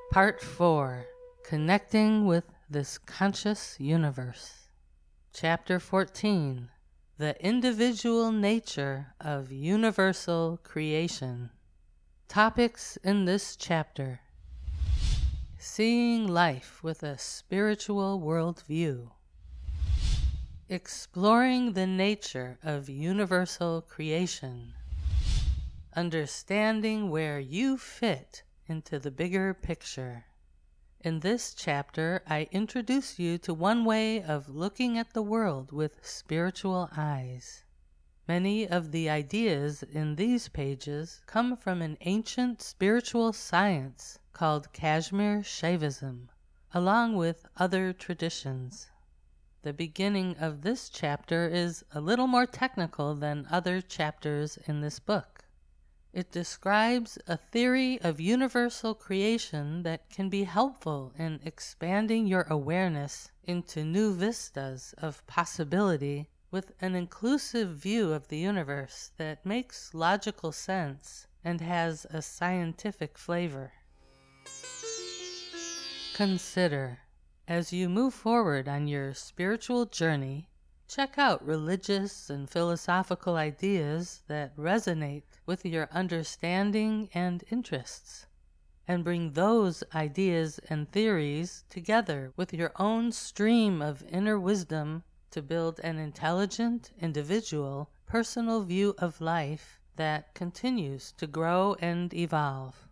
Part 4. Connecting with this Conscious Universe. Chapter 14. The Individual Nature of Universal Creation. Topics in this chapter: seeing life with a spiritual worldview, exploring the nature of universal creation, understanding where you fit into the bigger picture. In this chapter, I introduce you to one way of looking at the world with spiritual eyes. Many of the ideas in these pages come from an ancient spiritual science called Kashmir Shaivism, along with other traditions. The beginning of this chapter is a little more technical than other chapters in this book. It describes a theory of universal creation that can be helpful in expanding your awareness into new vistas of possibility with an inclusive view of the universe that makes logical sense and has a scientific flavor. Consider, as you move forward on your spiritual journey, check out religious and philosophical ideas that resonate with your understanding and interests, and bring those ideas and theories together with your own stream of inner wisdom to build an intelligent, individual, personal view of life that continues to grow and evolve.